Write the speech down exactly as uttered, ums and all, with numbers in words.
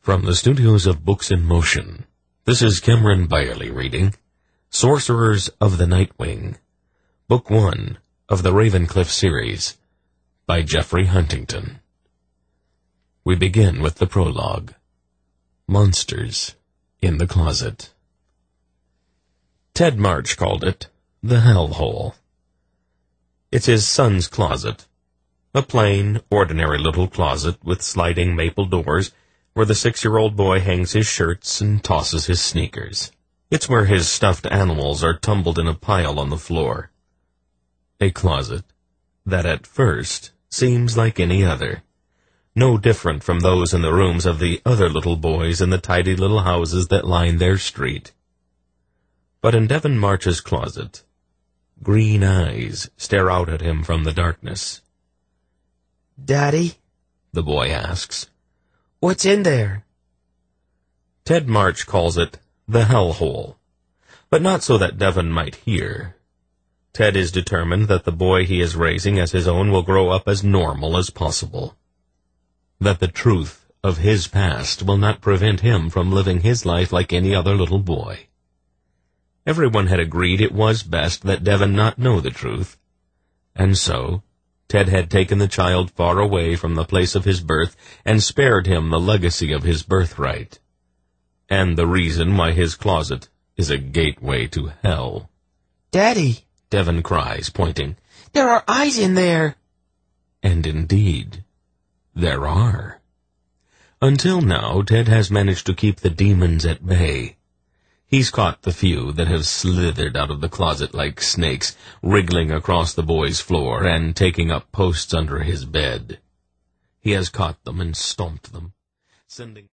From the studios of Books in Motion, this is Cameron Byerly reading Sorcerers of the Nightwing, Book One of the Ravencliff series, by Jeffrey Huntington. We begin with the prologue, Monsters in the Closet. Ted March called it the Hell Hole. It's his son's closet, a plain, ordinary little closet with sliding maple doors, where the six-year-old boy hangs his shirts and tosses his sneakers. It's where his stuffed animals are tumbled in a pile on the floor. A closet that at first seems like any other, no different from those in the rooms of the other little boys in the tidy little houses that line their street. But in Devon March's closet, green eyes stare out at him from the darkness. "Daddy?" the boy asks. "What's in there?" Ted March calls it the Hell Hole, but not so that Devon might hear. Ted is determined that the boy he is raising as his own will grow up as normal as possible, that the truth of his past will not prevent him from living his life like any other little boy. Everyone had agreed it was best that Devon not know the truth, and so Ted had taken the child far away from the place of his birth and spared him the legacy of his birthright, and the reason why his closet is a gateway to hell. "Daddy!" Devon cries, pointing. "There are eyes in there!" And indeed, there are. Until now, Ted has managed to keep the demons at bay. He's caught the few that have slithered out of the closet like snakes, wriggling across the boy's floor and taking up posts under his bed. He has caught them and stomped them, sending